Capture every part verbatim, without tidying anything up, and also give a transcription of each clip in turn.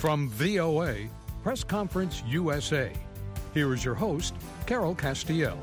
From V O A, Press Conference U S A, here is your host, Carol Castiel.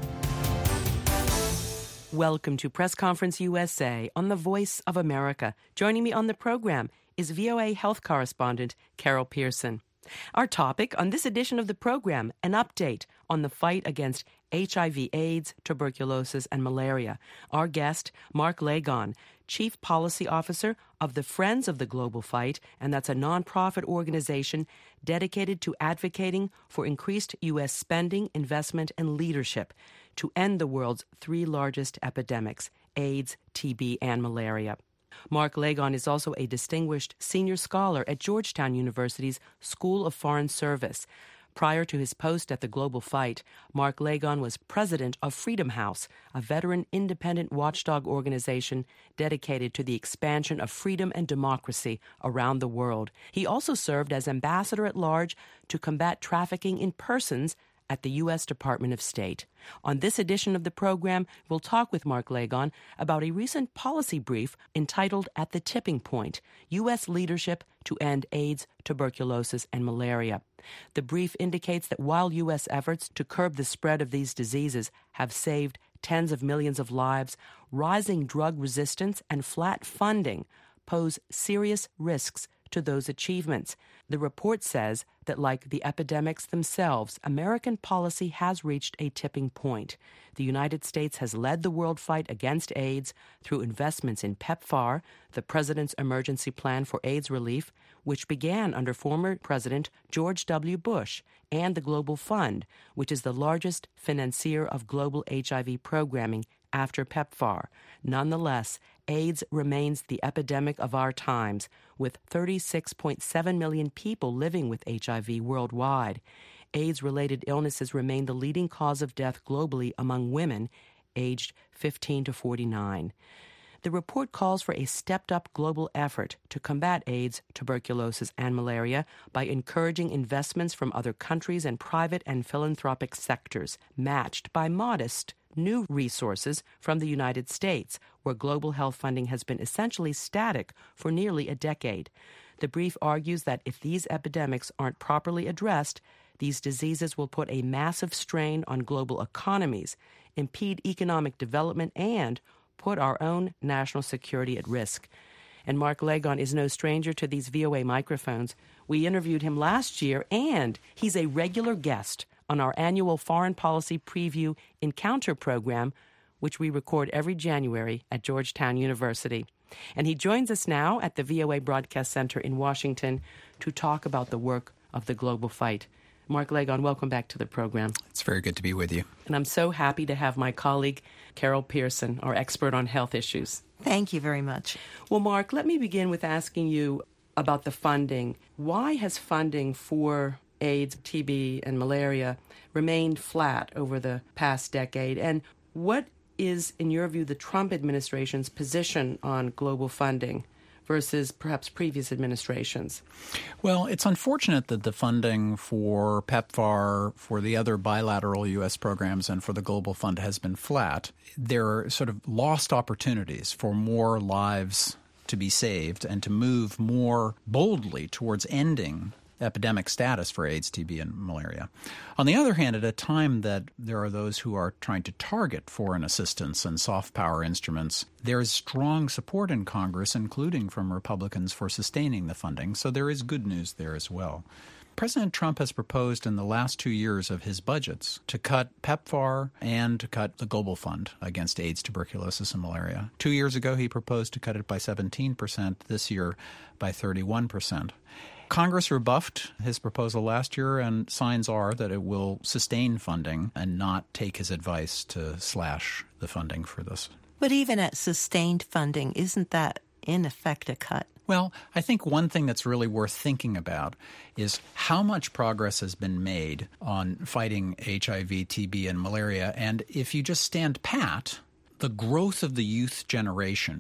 Welcome to Press Conference U S A on the Voice of America. Joining me on the program is V O A health correspondent Carol Pearson. Our topic on this edition of the program, an update on the fight against H I V AIDS, tuberculosis, and malaria. Our guest, Mark Lagon, Chief Policy Officer of the Friends of the Global Fight, and that's a nonprofit organization dedicated to advocating for increased U S spending, investment, and leadership to end the world's three largest epidemics, AIDS, T B, and malaria. Mark Lagon is also a distinguished senior scholar at Georgetown University's School of Foreign Service. Prior to his post at the Global Fight, Mark Lagon was president of Freedom House, a veteran independent watchdog organization dedicated to the expansion of freedom and democracy around the world. He also served as ambassador at large to combat trafficking in persons at the U S Department of State. On this edition of the program, we'll talk with Mark Lagon about a recent policy brief entitled At the Tipping Point, U S Leadership to End AIDS, Tuberculosis, and Malaria. The brief indicates that while U S efforts to curb the spread of these diseases have saved tens of millions of lives, rising drug resistance and flat funding pose serious risks to those achievements. The report says that, like the epidemics themselves, American policy has reached a tipping point. The United States has led the world fight against AIDS through investments in PEPFAR, the President's Emergency Plan for AIDS Relief, which began under former President George W. Bush, and the Global Fund, which is the largest financier of global H I V programming after PEPFAR. Nonetheless, AIDS remains the epidemic of our times, with thirty-six point seven million people living with H I V worldwide. AIDS-related illnesses remain the leading cause of death globally among women aged fifteen to forty-nine. The report calls for a stepped-up global effort to combat AIDS, tuberculosis, and malaria by encouraging investments from other countries and private and philanthropic sectors, matched by modest new resources from the United States, where global health funding has been essentially static for nearly a decade. The brief argues that if these epidemics aren't properly addressed, these diseases will put a massive strain on global economies, impede economic development, and put our own national security at risk. And Mark Lagon is no stranger to these V O A microphones. We interviewed him last year, and he's a regular guest on our annual Foreign Policy Preview Encounter program, which we record every January at Georgetown University. And he joins us now at the V O A Broadcast Center in Washington to talk about the work of the global fight. Mark Lagon, welcome back to the program. It's very good to be with you. And I'm so happy to have my colleague, Carol Pearson, our expert on health issues. Thank you very much. Well, Mark, let me begin with asking you about the funding. Why has funding for AIDS, T B, and malaria remained flat over the past decade? And what is, in your view, the Trump administration's position on global funding versus perhaps previous administrations? Well, it's unfortunate that the funding for PEPFAR, for the other bilateral U S programs, and for the Global Fund has been flat. There are sort of lost opportunities for more lives to be saved and to move more boldly towards ending epidemic status for AIDS, T B, and malaria. On the other hand, at a time that there are those who are trying to target foreign assistance and soft power instruments, there is strong support in Congress, including from Republicans, for sustaining the funding. So there is good news there as well. President Trump has proposed in the last two years of his budgets to cut PEPFAR and to cut the Global Fund against AIDS, tuberculosis, and malaria. Two years ago, he proposed to cut it by seventeen percent, this year by thirty-one percent. Congress rebuffed his proposal last year, and signs are that it will sustain funding and not take his advice to slash the funding for this. But even at sustained funding, isn't that in effect a cut? Well, I think one thing that's really worth thinking about is how much progress has been made on fighting H I V, T B, and malaria. And if you just stand pat, the growth of the youth generation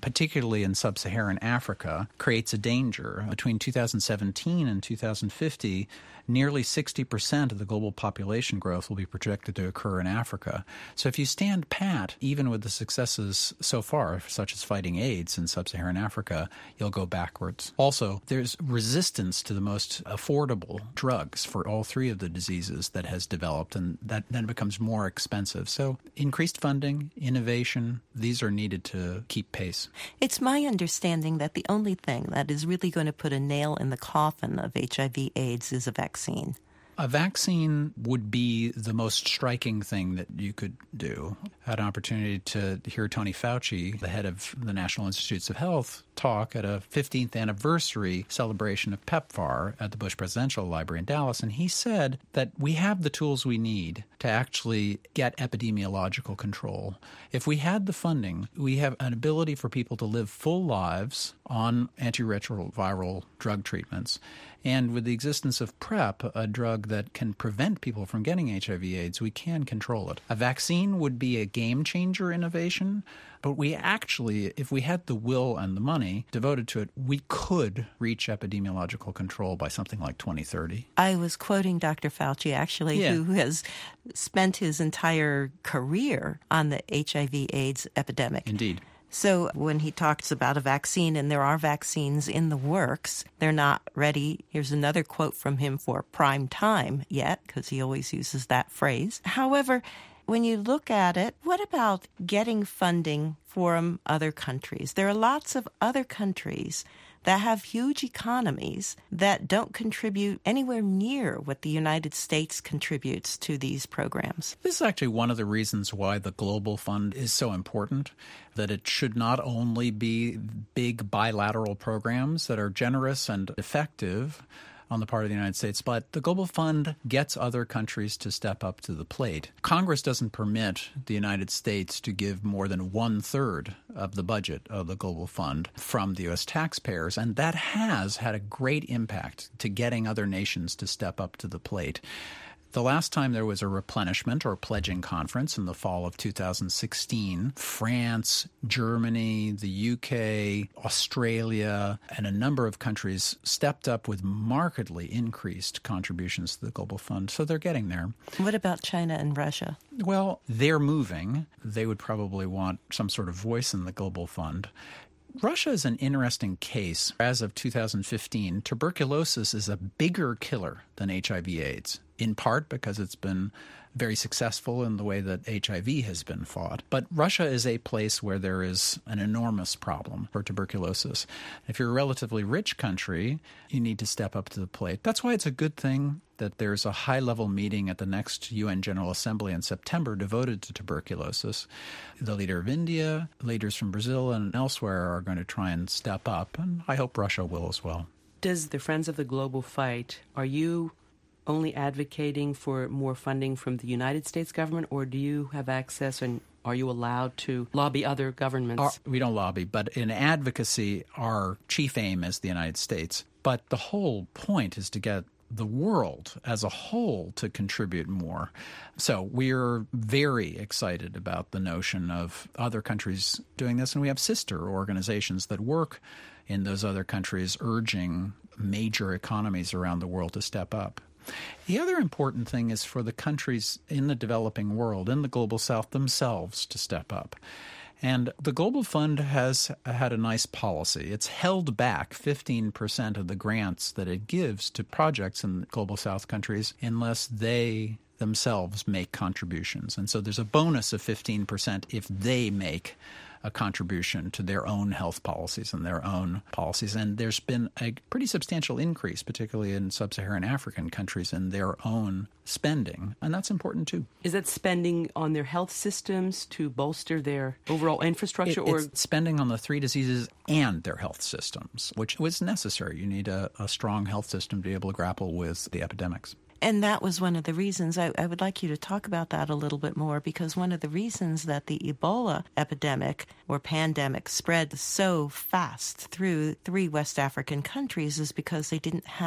particularly in sub-Saharan Africa, creates a danger. Between two thousand seventeen and two thousand fifty, nearly sixty percent of the global population growth will be projected to occur in Africa. So if you stand pat, even with the successes so far, such as fighting AIDS in sub-Saharan Africa, you'll go backwards. Also, there's resistance to the most affordable drugs for all three of the diseases that has developed, and that then becomes more expensive. So increased funding, innovation, these are needed to keep pace. It's my understanding that the only thing that is really going to put a nail in the coffin of H I V AIDS is a vaccine. A vaccine would be the most striking thing that you could do. I had an opportunity to hear Tony Fauci, the head of the National Institutes of Health, talk at a fifteenth anniversary celebration of PEPFAR at the Bush Presidential Library in Dallas, and he said that we have the tools we need to actually get epidemiological control. If we had the funding, we have an ability for people to live full lives on antiretroviral drug treatments. And with the existence of PrEP, a drug that can prevent people from getting H I V AIDS, we can control it. A vaccine would be a game-changer innovation, but we actually, if we had the will and the money devoted to it, we could reach epidemiological control by something like twenty thirty. I was quoting Doctor Fauci, actually, yeah. who has spent his entire career on the H I V AIDS epidemic. Indeed. So when he talks about a vaccine, and there are vaccines in the works, they're not ready. Here's another quote from him for prime time yet, because he always uses that phrase. However, when you look at it, what about getting funding from other countries? There are lots of other countries that have huge economies that don't contribute anywhere near what the United States contributes to these programs. This is actually one of the reasons why the Global Fund is so important, that it should not only be big bilateral programs that are generous and effective on the part of the United States, but the Global Fund gets other countries to step up to the plate. Congress doesn't permit the United States to give more than one-third of the budget of the Global Fund from the U S taxpayers, and that has had a great impact to getting other nations to step up to the plate. The last time there was a replenishment or pledging conference in the fall of two thousand sixteen, France, Germany, the U K, Australia, and a number of countries stepped up with markedly increased contributions to the Global Fund. So they're getting there. What about China and Russia? Well, they're moving. They would probably want some sort of voice in the Global Fund. Russia is an interesting case. As of two thousand fifteen, tuberculosis is a bigger killer than H I V AIDS, in part because it's been very successful in the way that H I V has been fought. But Russia is a place where there is an enormous problem for tuberculosis. If you're a relatively rich country, you need to step up to the plate. That's why it's a good thing that there's a high-level meeting at the next U N General Assembly in September devoted to tuberculosis. The leader of India, leaders from Brazil and elsewhere are going to try and step up, and I hope Russia will as well. Does the Friends of the Global Fight, are you only advocating for more funding from the United States government, or do you have access and are you allowed to lobby other governments? Our, we don't lobby, but in advocacy, our chief aim is the United States. But the whole point is to get the world as a whole to contribute more. So we're very excited about the notion of other countries doing this, and we have sister organizations that work in those other countries urging major economies around the world to step up. The other important thing is for the countries in the developing world, in the Global South themselves, to step up. And the Global Fund has had a nice policy. It's held back fifteen percent of the grants that it gives to projects in the Global South countries unless they themselves make contributions. And so there's a bonus of fifteen percent if they make a contribution to their own health policies and their own policies. And there's been a pretty substantial increase, particularly in sub-Saharan African countries, in their own spending. And that's important, too. Is that spending on their health systems to bolster their overall infrastructure? It, or it's spending on the three diseases and their health systems, which was necessary. You need a, a strong health system to be able to grapple with the epidemics. And that was one of the reasons I, I would like you to talk about that a little bit more, because one of the reasons that the Ebola epidemic or pandemic spread so fast through three West African countries is because they didn't have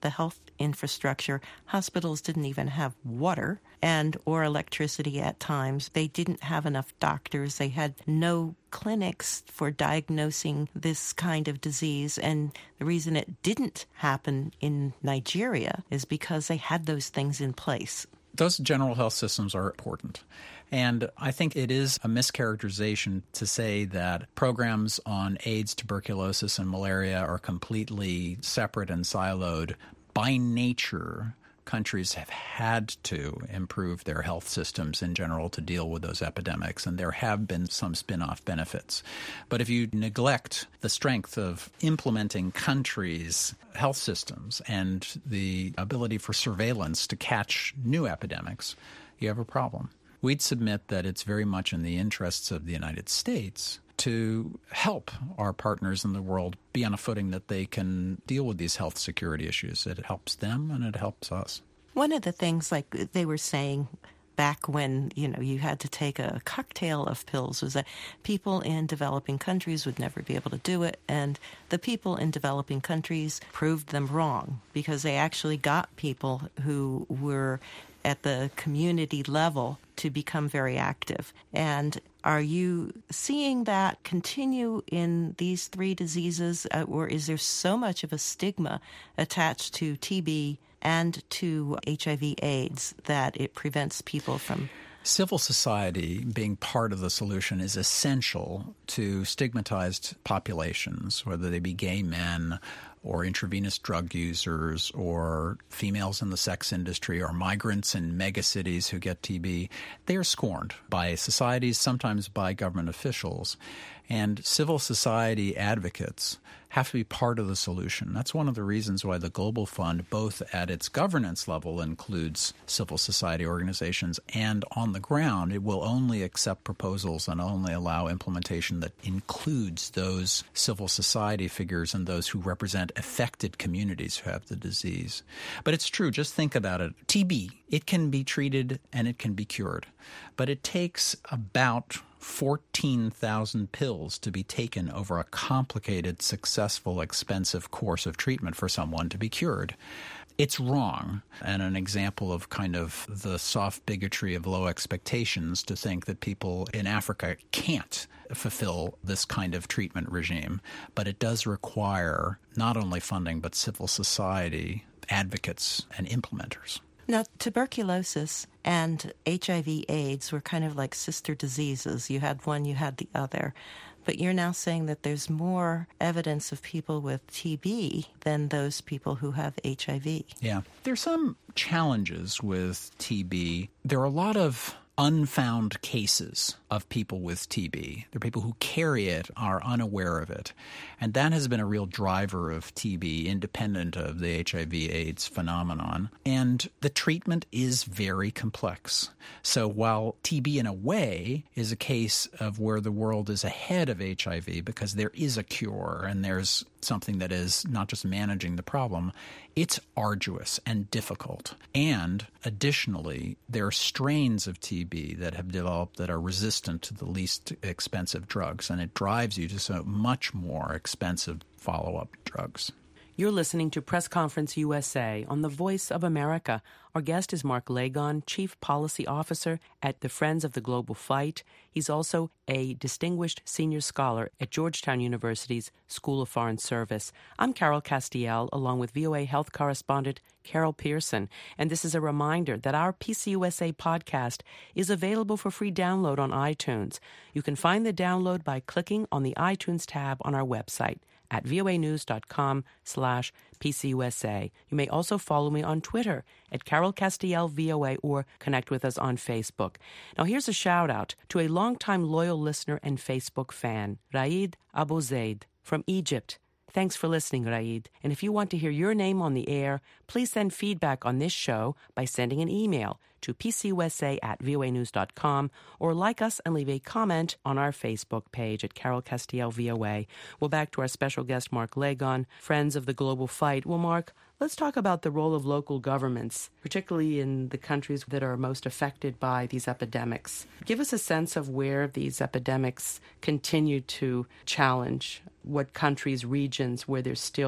the health infrastructure. Hospitals didn't even have water and or electricity at times. They didn't have enough doctors. They had no clinics for diagnosing this kind of disease. And the reason it didn't happen in Nigeria is because they had those things in place. Those general health systems are important. And I think it is a mischaracterization to say that programs on AIDS, tuberculosis, and malaria are completely separate and siloed. By nature, countries have had to improve their health systems in general to deal with those epidemics, and there have been some spin-off benefits. But if you neglect the strength of implementing countries' health systems and the ability for surveillance to catch new epidemics, you have a problem. We'd submit that it's very much in the interests of the United States to help our partners in the world be on a footing that they can deal with these health security issues. It helps them and it helps us. One of the things, like they were saying back when, you know, you had to take a cocktail of pills, was that people in developing countries would never be able to do it. And the people in developing countries proved them wrong because they actually got people who were at the community level to become very active. And are you seeing that continue in these three diseases, uh, or is there so much of a stigma attached to T B and to H I V AIDS that it prevents people from... Civil society being part of the solution is essential to stigmatized populations, whether they be gay men or intravenous drug users or females in the sex industry or migrants in megacities who get T B. They are scorned by societies, sometimes by government officials. And civil society advocates have to be part of the solution. That's one of the reasons why the Global Fund, both at its governance level, includes civil society organizations, and on the ground, it will only accept proposals and only allow implementation that includes those civil society figures and those who represent affected communities who have the disease. But it's true. Just think about it. T B, it can be treated and it can be cured. But it takes about fourteen thousand pills to be taken over a complicated, successful, expensive course of treatment for someone to be cured. It's wrong, and an example of kind of the soft bigotry of low expectations to think that people in Africa can't fulfill this kind of treatment regime. But it does require not only funding, but civil society advocates and implementers. Now, tuberculosis and H I V AIDS were kind of like sister diseases. You had one, you had the other. But you're now saying that there's more evidence of people with T B than those people who have H I V. Yeah. There's some challenges with T B. There are a lot of unfound cases of people with T B. There are people who carry it, are unaware of it. And that has been a real driver of T B, independent of the H I V AIDS phenomenon. And the treatment is very complex. So while T B in a way is a case of where the world is ahead of H I V because there is a cure and there's something that is not just managing the problem, it's arduous and difficult. And additionally, there are strains of T B that have developed that are resistant to the least expensive drugs, and it drives you to so much more expensive follow-up drugs. You're listening to Press Conference U S A on the Voice of America. Our guest is Mark Lagon, Chief Policy Officer at the Friends of the Global Fight. He's also a distinguished senior scholar at Georgetown University's School of Foreign Service. I'm Carol Castiel, along with V O A health correspondent Carol Pearson, and this is a reminder that our P C U S A podcast is available for free download on iTunes. You can find the download by clicking on the iTunes tab on our website at voanews.com slash PCUSA. You may also follow me on Twitter at Carol Castiel V O A or connect with us on Facebook. Now here's a shout out to a longtime loyal listener and Facebook fan, Raid Abu Zaid from Egypt. Thanks for listening, Raid. And if you want to hear your name on the air, please send feedback on this show by sending an email to pcusa at voanews.com or like us and leave a comment on our Facebook page at Carol Castiel V O A. Well, back to our special guest, Mark Lagon, Friends of the Global Fight. Well, Mark, let's talk about the role of local governments, particularly in the countries that are most affected by these epidemics. Give us a sense of where these epidemics continue to challenge, what countries, regions, where there's still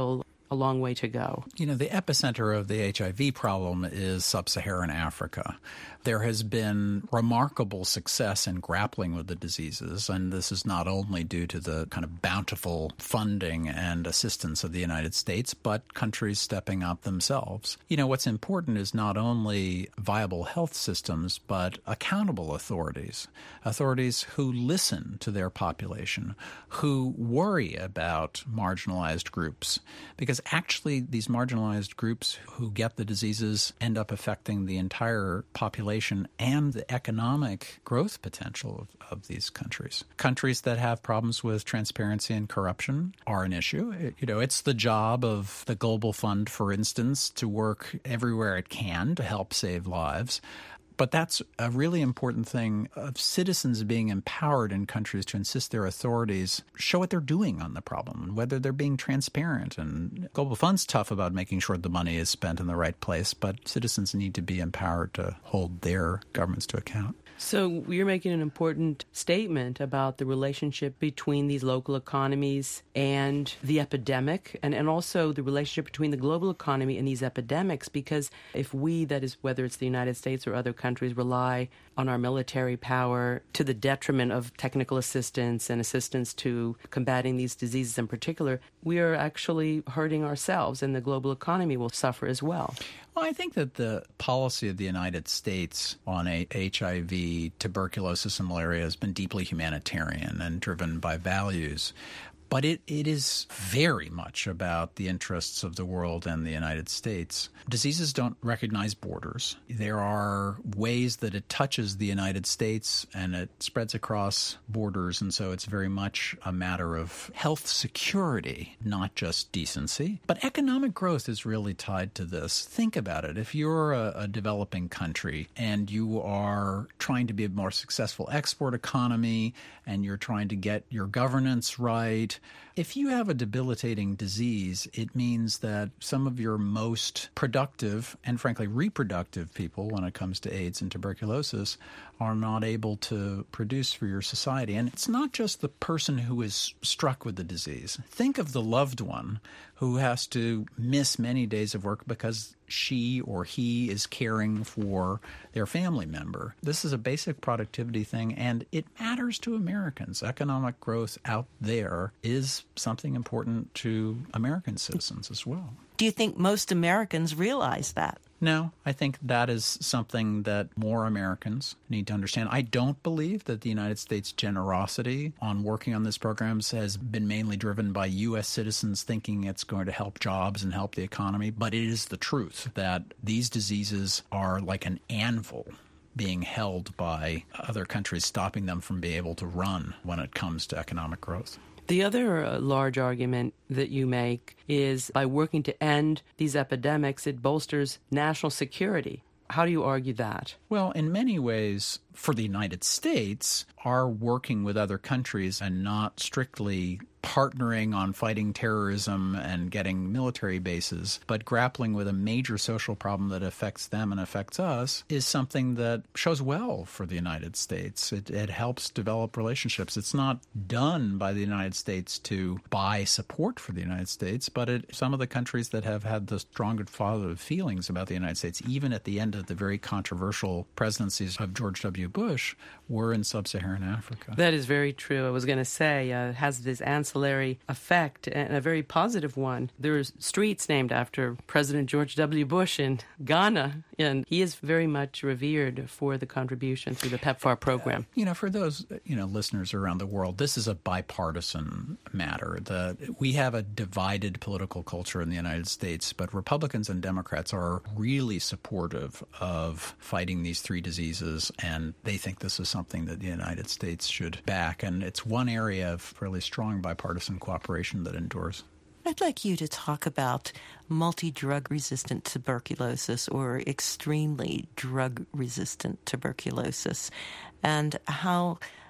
a long way to go. You know, the epicenter of the H I V problem is sub-Saharan Africa. There has been remarkable success in grappling with the diseases, and this is not only due to the kind of bountiful funding and assistance of the United States, but countries stepping up themselves. You know, what's important is not only viable health systems, but accountable authorities, authorities who listen to their population, who worry about marginalized groups, because actually these marginalized groups who get the diseases end up affecting the entire population and the economic growth potential of, of these countries. Countries that have problems with transparency and corruption are an issue. It, you know, it's the job of the Global Fund, for instance, to work everywhere it can to help save lives. But that's a really important thing of citizens being empowered in countries to insist their authorities show what they're doing on the problem and whether they're being transparent. And Global Fund's tough about making sure the money is spent in the right place, but citizens need to be empowered to hold their governments to account. So you're making an important statement about the relationship between these local economies and the epidemic, and, and also the relationship between the global economy and these epidemics, because if we, that is, whether it's the United States or other countries, rely on our military power to the detriment of technical assistance and assistance to combating these diseases in particular, we are actually hurting ourselves, and the global economy will suffer as well. Well, I think that the policy of the United States on H I V, tuberculosis, and malaria has been deeply humanitarian and driven by values. But it, it is very much about the interests of the world and the United States. Diseases don't recognize borders. There are ways that it touches the United States and it spreads across borders, and so it's very much a matter of health security, not just decency. But economic growth is really tied to this. Think about it. If you're a, a developing country and you are trying to be a more successful export economy and you're trying to get your governance right, if you have a debilitating disease, it means that some of your most productive and, frankly, reproductive people, when it comes to AIDS and tuberculosis, are not able to produce for your society. And it's not just the person who is struck with the disease. Think of the loved one who has to miss many days of work because she or he is caring for their family member. This is a basic productivity thing, and it matters to Americans. Economic growth out there is something important to American citizens as well. Do you think most Americans realize that? No, I think that is something that more Americans need to understand. I don't believe that the United States' generosity on working on these programs has been mainly driven by U S citizens thinking it's going to help jobs and help the economy, but it is the truth that these diseases are like an anvil being held by other countries, stopping them from being able to run when it comes to economic growth. The other uh, large argument that you make is by working to end these epidemics, it bolsters national security. How do you argue that? Well, in many ways, for the United States, our working with other countries and not strictly partnering on fighting terrorism and getting military bases, but grappling with a major social problem that affects them and affects us is something that shows well for the United States. It, it helps develop relationships. It's not done by the United States to buy support for the United States, but it, some of the countries that have had the strongest positive feelings about the United States, even at the end of the very controversial presidencies of George W. Bush, were in sub-Saharan Africa. That is very true. I was going to say uh, it has this ancillary effect, and a very positive one. There's streets named after President George W. Bush in Ghana, and he is very much revered for the contribution through the PEPFAR program. Uh, you know, for those you know listeners around the world, this is a bipartisan matter. The, we have a divided political culture in the United States, but Republicans and Democrats are really supportive of fighting these three diseases, and they think this is something that the United States should back. And it's one area of really strong bipartisan cooperation that endures. I'd like you to talk about multi-drug resistant tuberculosis or extremely drug resistant tuberculosis and how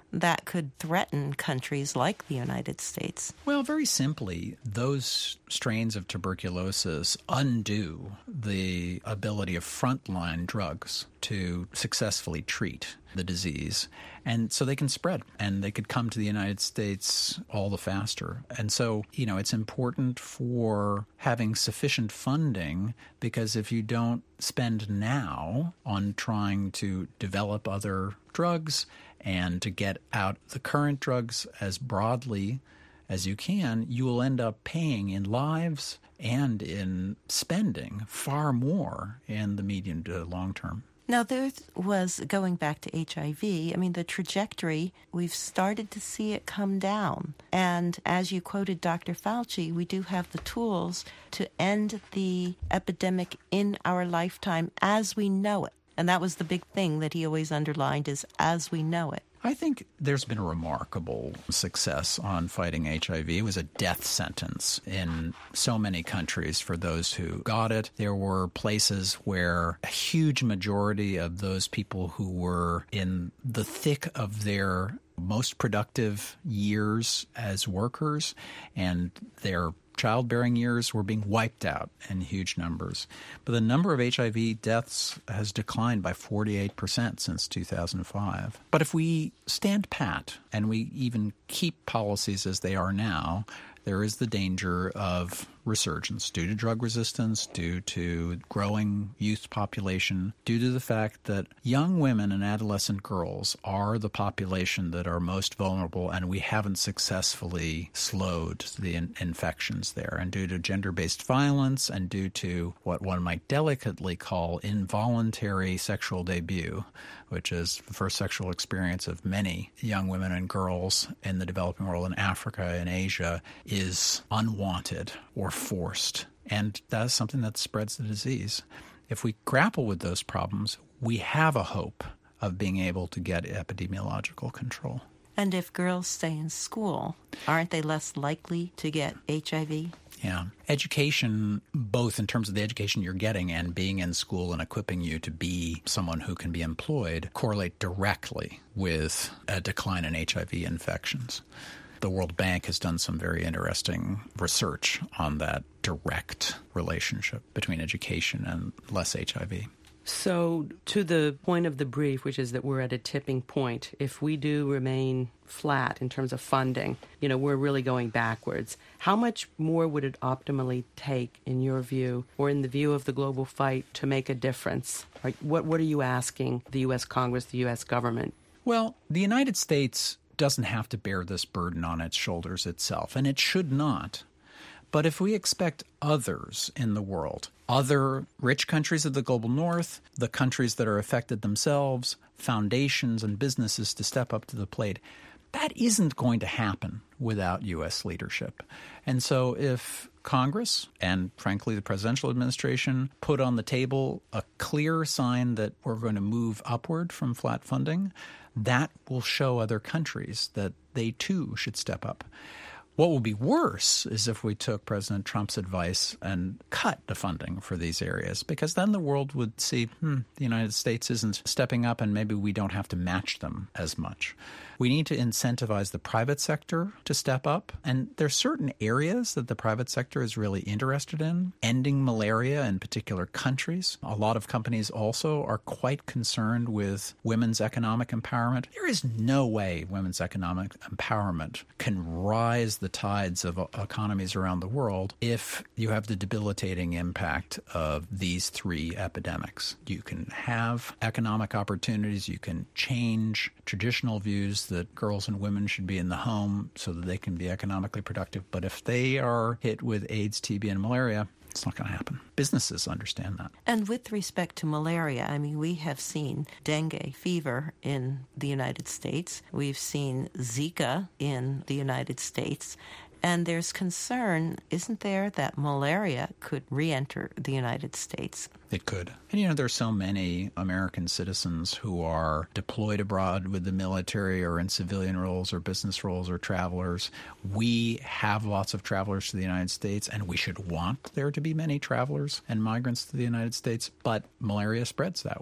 that could threaten countries like the United States? Well, very simply, those strains of tuberculosis undo the ability of frontline drugs to successfully treat the disease. And so they can spread and they could come to the United States all the faster. And so, you know, it's important for having sufficient funding, because if you don't spend now on trying to develop other drugs and to get out the current drugs as broadly as you can, you will end up paying in lives and in spending far more in the medium to long term. Now, there was, going back to H I V, I mean, the trajectory, we've started to see it come down. And as you quoted Doctor Fauci, we do have the tools to end the epidemic in our lifetime as we know it. And that was the big thing that he always underlined, is as we know it. I think there's been a remarkable success on fighting H I V. It was a death sentence in so many countries for those who got it. There were places where a huge majority of those people who were in the thick of their most productive years as workers and their childbearing years were being wiped out in huge numbers. But the number of H I V deaths has declined by forty-eight percent since two thousand five. But if we stand pat and we even keep policies as they are now, there is the danger of resurgence due to drug resistance, due to growing youth population, due to the fact that young women and adolescent girls are the population that are most vulnerable, and we haven't successfully slowed the in- infections there. And due to gender-based violence and due to what one might delicately call involuntary sexual debut, which is the first sexual experience of many young women and girls in the developing world, in Africa and Asia, is unwanted or forced. And that is something that spreads the disease. If we grapple with those problems, we have a hope of being able to get epidemiological control. And if girls stay in school, aren't they less likely to get H I V? Yeah. Education, both in terms of the education you're getting and being in school and equipping you to be someone who can be employed, correlate directly with a decline in H I V infections. The World Bank has done some very interesting research on that direct relationship between education and less H I V. So to the point of the brief, which is that we're at a tipping point, if we do remain flat in terms of funding, you know, we're really going backwards. How much more would it optimally take, in your view, or in the view of the global fight, to make a difference? Like, what, what are you asking the U S Congress, the U S government? Well, the United States doesn't have to bear this burden on its shoulders itself, and it should not. But if we expect others in the world, other rich countries of the global north, the countries that are affected themselves, foundations and businesses to step up to the plate, that isn't going to happen without U S leadership. And so if Congress and, frankly, the presidential administration put on the table a clear sign that we're going to move upward from flat funding, that will show other countries that they too should step up. What will be worse is if we took President Trump's advice and cut the funding for these areas, because then the world would see, hmm, the United States isn't stepping up and maybe we don't have to match them as much. We need to incentivize the private sector to step up. And there are certain areas that the private sector is really interested in. Ending malaria in particular countries. A lot of companies also are quite concerned with women's economic empowerment. There is no way women's economic empowerment can rise the tides of economies around the world if you have the debilitating impact of these three epidemics. You can have economic opportunities. You can change traditional views that girls and women should be in the home so that they can be economically productive. But if they are hit with AIDS, T B, and malaria, it's not going to happen. Businesses understand that. And with respect to malaria, I mean, we have seen dengue fever in the United States. We've seen Zika in the United States. And there's concern, isn't there, that malaria could re-enter the United States? It could. And, you know, there are so many American citizens who are deployed abroad with the military or in civilian roles or business roles or travelers. We have lots of travelers to the United States, and we should want there to be many travelers and migrants to the United States, but malaria spreads that way.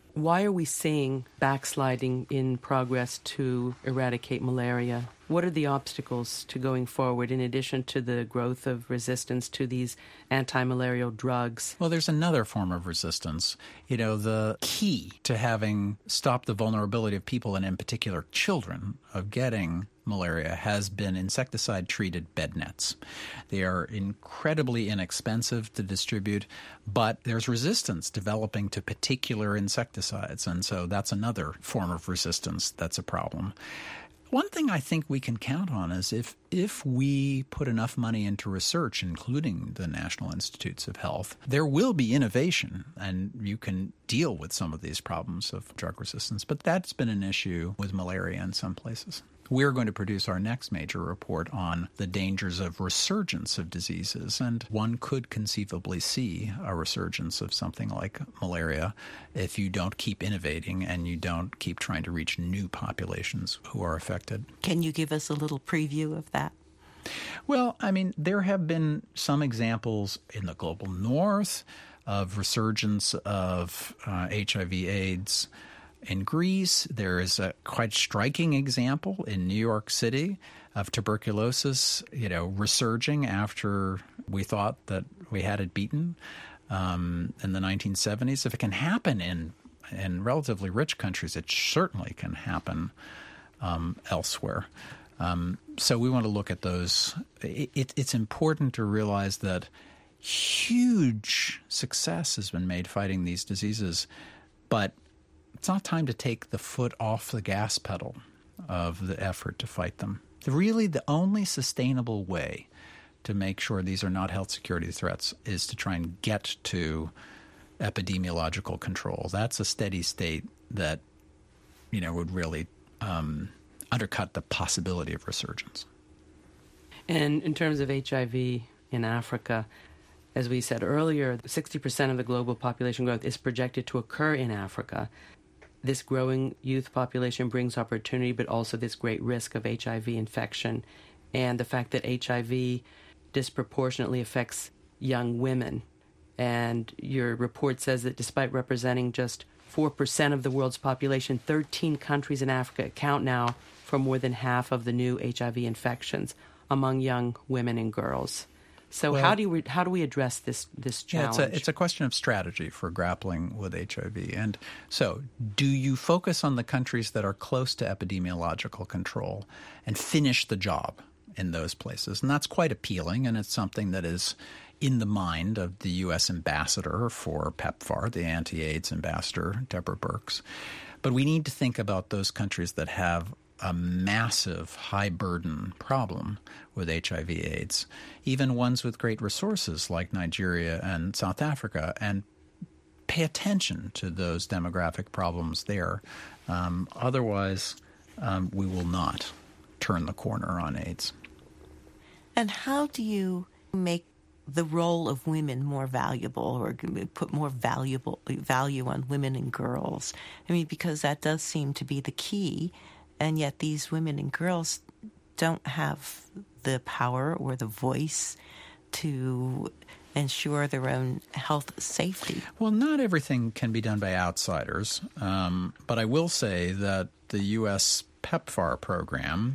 Why are we seeing backsliding in progress to eradicate malaria? What are the obstacles to going forward in addition to the growth of resistance to these anti-malarial drugs? Well, there's another form of resistance. You know, the key to having stopped the vulnerability of people, and in particular children, of getting malaria has been insecticide-treated bed nets. They are incredibly inexpensive to distribute, but there's resistance developing to particular insecticides, and so that's another form of resistance that's a problem. One thing I think we can count on is if if we put enough money into research, including the National Institutes of Health, there will be innovation, and you can deal with some of these problems of drug resistance. But that's been an issue with malaria in some places. We're going to produce our next major report on the dangers of resurgence of diseases, and one could conceivably see a resurgence of something like malaria if you don't keep innovating and you don't keep trying to reach new populations who are affected. Can you give us a little preview of that? Well, I mean, there have been some examples in the global north of resurgence of uh, H I V AIDS. In Greece, there is a quite striking example in New York City of tuberculosis, you know, resurging after we thought that we had it beaten um, in the nineteen seventies. If it can happen in in relatively rich countries, it certainly can happen um, elsewhere. Um, so we want to look at those. It, it, it's important to realize that huge success has been made fighting these diseases, but it's not time to take the foot off the gas pedal of the effort to fight them. Really, the only sustainable way to make sure these are not health security threats is to try and get to epidemiological control. That's a steady state that, you know, would really um, undercut the possibility of resurgence. And in terms of H I V in Africa, as we said earlier, sixty percent of the global population growth is projected to occur in Africa. This growing youth population brings opportunity, but also this great risk of H I V infection, and the fact that H I V disproportionately affects young women. And your report says that despite representing just four percent of the world's population, thirteen countries in Africa account now for more than half of the new H I V infections among young women and girls. So well, how do we how do we address this this challenge? Yeah, it's a, it's a question of strategy for grappling with H I V. And so do you focus on the countries that are close to epidemiological control and finish the job in those places? And that's quite appealing, and it's something that is in the mind of the U S ambassador for PEPFAR, the anti-AIDS ambassador, Deborah Birx. But we need to think about those countries that have a massive high-burden problem with H I V AIDS, even ones with great resources like Nigeria and South Africa, and pay attention to those demographic problems there. Um, otherwise, um, we will not turn the corner on AIDS. And how do you make the role of women more valuable, or put more valuable value on women and girls? I mean, because that does seem to be the key. And yet these women and girls don't have the power or the voice to ensure their own health safety. Well, not everything can be done by outsiders. Um, but I will say that the U S PEPFAR program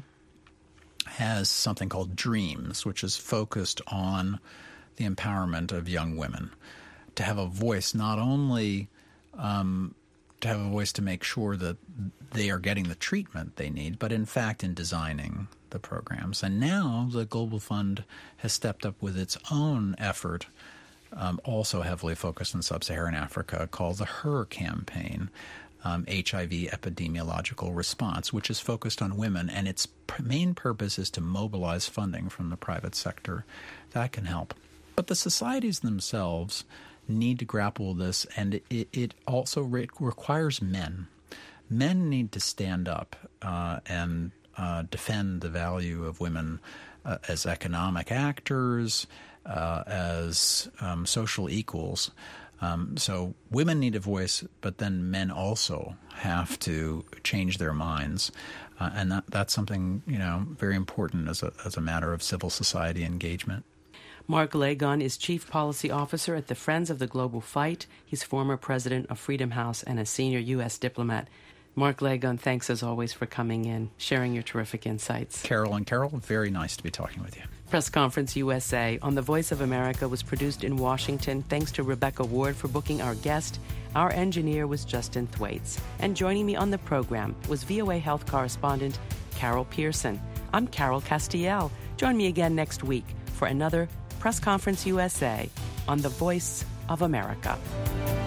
has something called DREAMS, which is focused on the empowerment of young women, to have a voice not only um, to have a voice to make sure that they are getting the treatment they need, but in fact in designing the programs. And now the Global Fund has stepped up with its own effort, um, also heavily focused on sub-Saharan Africa, called the HER campaign, um, H I V Epidemiological Response, which is focused on women, and its pr- main purpose is to mobilize funding from the private sector. That can help. But the societies themselves need to grapple with this, and it, it also re- requires men. Men need to stand up uh, and uh, defend the value of women uh, as economic actors, uh, as um, social equals. Um, so women need a voice, but then men also have to change their minds, uh, and that, that's something, you know, very important as a as a matter of civil society engagement. Mark Lagon is Chief Policy Officer at the Friends of the Global Fight. He's former president of Freedom House and a senior U S diplomat. Mark Lagon, thanks as always for coming in, sharing your terrific insights. Carol and Carol, very nice to be talking with you. Press Conference U S A on the Voice of America was produced in Washington. Thanks to Rebecca Ward for booking our guest. Our engineer was Justin Thwaites. And joining me on the program was V O A health correspondent Carol Pearson. I'm Carol Castiel. Join me again next week for another Press Conference U S A on the Voice of America.